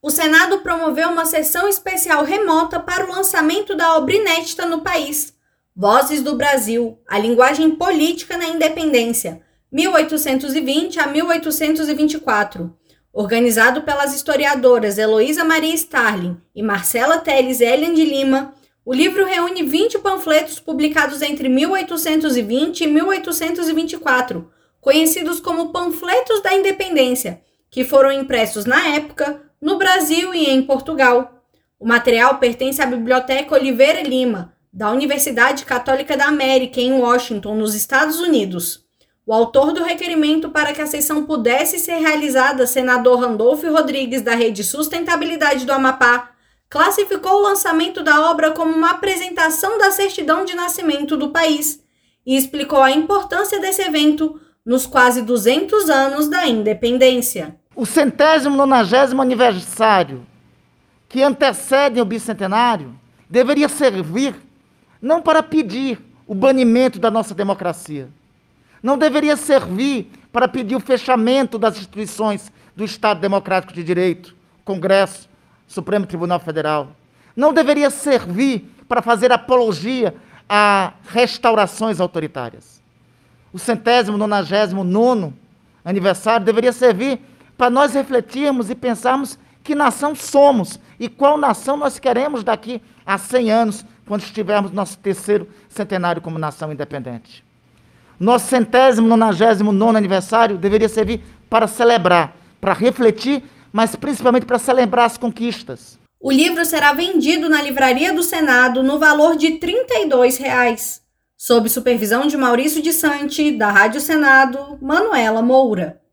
O Senado promoveu uma sessão especial remota para o lançamento da obra inédita no país, Vozes do Brasil, a linguagem política na independência, 1820 a 1824. Organizado pelas historiadoras Heloísa Maria Starling e Marcela Teles Elian de Lima, o livro reúne 20 panfletos publicados entre 1820 e 1824, conhecidos como Panfletos da Independência, que foram impressos na época no Brasil e em Portugal. O material pertence à Biblioteca Oliveira Lima, da Universidade Católica da América, em Washington, nos Estados Unidos. O autor do requerimento para que a sessão pudesse ser realizada, senador Randolfo Rodrigues, da Rede Sustentabilidade do Amapá, classificou o lançamento da obra como uma apresentação da certidão de nascimento do país e explicou a importância desse evento nos quase 200 anos da independência. O 190º aniversário, que antecede o bicentenário, deveria servir não para pedir o banimento da nossa democracia, não deveria servir para pedir o fechamento das instituições do Estado Democrático de Direito, Congresso, Supremo Tribunal Federal. Não deveria servir para fazer apologia a restaurações autoritárias. O 199º aniversário deveria servir para nós refletirmos e pensarmos que nação somos e qual nação nós queremos daqui a 100 anos, quando estivermos no nosso terceiro centenário como nação independente. Nosso 199º aniversário deveria servir para celebrar, para refletir, mas principalmente para celebrar as conquistas. O livro será vendido na Livraria do Senado no valor de R$ 32, sob supervisão de Maurício de Santi, da Rádio Senado, Manuela Moura.